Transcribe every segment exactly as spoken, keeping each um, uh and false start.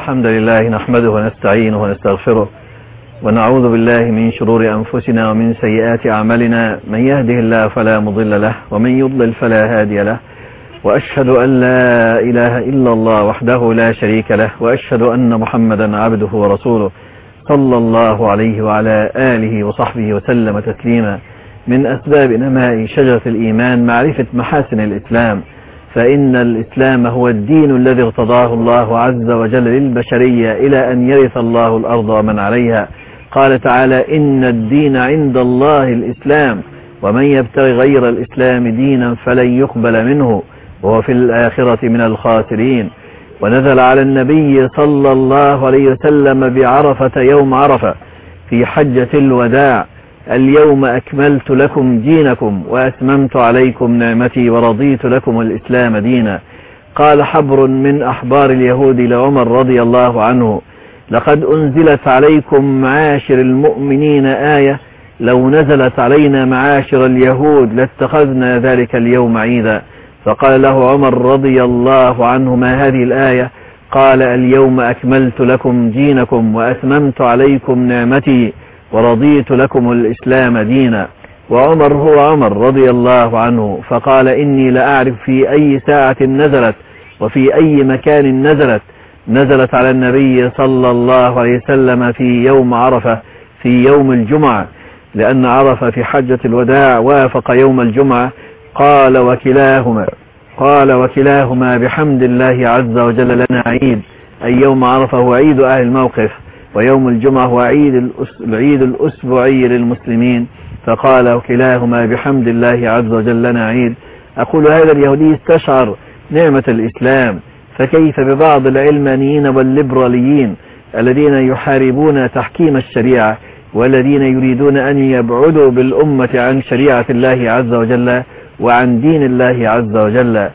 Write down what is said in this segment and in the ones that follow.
الحمد لله نحمده ونستعينه ونستغفره ونعوذ بالله من شرور أنفسنا ومن سيئات أعمالنا. من يهده الله فلا مضل له ومن يضلل فلا هادي له، وأشهد أن لا إله إلا الله وحده لا شريك له، وأشهد أن محمدا عبده ورسوله صلى الله عليه وعلى آله وصحبه وسلم تسليما. من أسباب نماء شجرة الإيمان معرفة محاسن الإسلام، فإن الإسلام هو الدين الذي ارتضاه الله عز وجل للبشرية إلى أن يرث الله الأرض ومن عليها. قال تعالى: إن الدين عند الله الإسلام ومن يبتغي غير الإسلام دينا فلن يقبل منه وهو في الآخرة من الخاسرين. ونزل على النبي صلى الله عليه وسلم بعرفة يوم عرفة في حجة الوداع: اليوم أكملت لكم دينكم وأتممت عليكم نعمتي ورضيت لكم الإسلام دينا. قال حبر من أحبار اليهود لعمر رضي الله عنه: لقد أنزلت عليكم معاشر المؤمنين آية، لو نزلت علينا معاشر اليهود لاتخذنا ذلك اليوم عيدا. فقال له عمر رضي الله عنه: ما هذه الآية؟ قال: اليوم أكملت لكم دينكم وأتممت عليكم نعمتي ورضيت لكم الإسلام دينا. وعمر هو عمر رضي الله عنه، فقال: إني لأعرف في أي ساعة نزلت وفي أي مكان نزلت. نزلت على النبي صلى الله عليه وسلم في يوم عرفة في يوم الجمعة، لأن عرفة في حجة الوداع وافق يوم الجمعة. قال وكلاهما قال وكلاهما بحمد الله عز وجل لنا عيد، أي يوم عرفة هو عيد أهل الموقف، ويوم الجمعة هو عيد العيد الأسبوعي للمسلمين. فقال وكلاهما بحمد الله عز وجل لنا عيد. أقول هذا اليهودي استشعر نعمة الإسلام، فكيف ببعض العلمانيين والليبراليين الذين يحاربون تحكيم الشريعة والذين يريدون أن يبعدوا بالأمة عن شريعة الله عز وجل وعن دين الله عز وجل.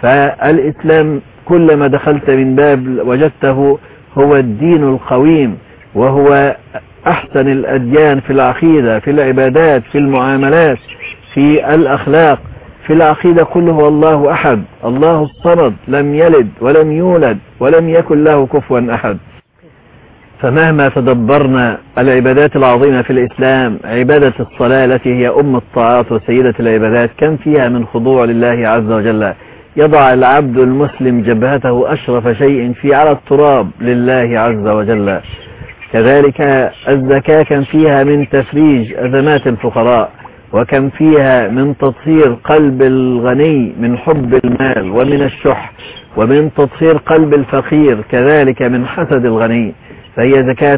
فالإسلام كلما دخلت من باب وجدته هو الدين القويم، وهو أحسن الأديان في العقيدة، في العبادات، في المعاملات، في الأخلاق. في العقيدة كله هو الله أحد، الله الصمد، لم يلد ولم يولد ولم يكن له كفوا أحد. فمهما تدبرنا العبادات العظيمة في الإسلام، عبادة الصلاة التي هي أم الطاعات وسيدة العبادات، كم فيها من خضوع لله عز وجل. يضع العبد المسلم جبهته أشرف شيء في على التراب لله عز وجل. كذلك الزكاة كم فيها من تفريج أزمات الفقراء، وكم فيها من تطهير قلب الغني من حب المال ومن الشح، ومن تطهير قلب الفقير كذلك من حسد الغني. فهي زكاة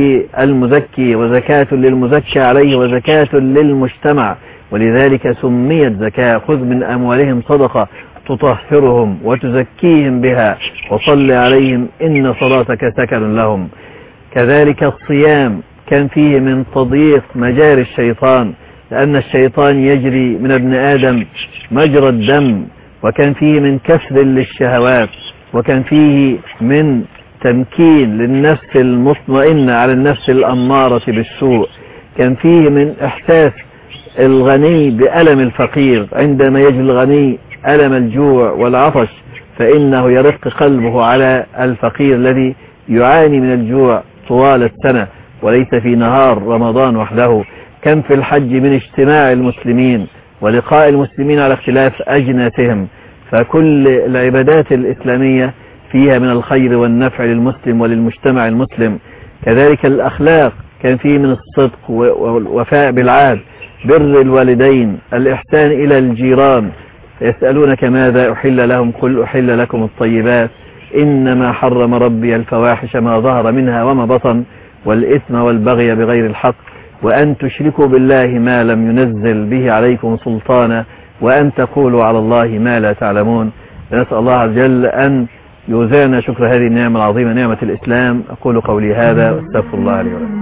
للمزكي وزكاة للمزكى عليه وزكاة للمجتمع، ولذلك سميت زكاة. خذ من أموالهم صدقة تطهرهم وتزكيهم بها وصل عليهم إن صلاتك سكن لهم. كذلك الصيام كان فيه من تضييق مجاري الشيطان، لأن الشيطان يجري من ابن آدم مجرى الدم، وكان فيه من كسر للشهوات، وكان فيه من تمكين للنفس المطمئنة على النفس الأمارة بالسوء. كان فيه من إحساس الغني بألم الفقير، عندما يجد الغني ألم الجوع والعطش فإنه يرق قلبه على الفقير الذي يعاني من الجوع طوال السنة وليس في نهار رمضان وحده. كم في الحج من اجتماع المسلمين ولقاء المسلمين على اختلاف أجناسهم. فكل العبادات الإسلامية فيها من الخير والنفع للمسلم وللمجتمع المسلم. كذلك الأخلاق كان فيه من الصدق والوفاء بالعهد، بر الوالدين، الإحسان إلى الجيران. يسألونك ماذا أحل لهم؟ قل أحل لكم الطيبات، إنما حرم ربي الفواحش ما ظهر منها وما بطن والإثم والبغي بغير الحق وأن تشركوا بالله ما لم ينزل به عليكم سلطانا وأن تقولوا على الله ما لا تعلمون. نسأل الله عز وجل أن يوزعنا شكر هذه النعمة العظيمة، نعمة الإسلام. أقول قولي هذا واستغفر الله لي ولكم.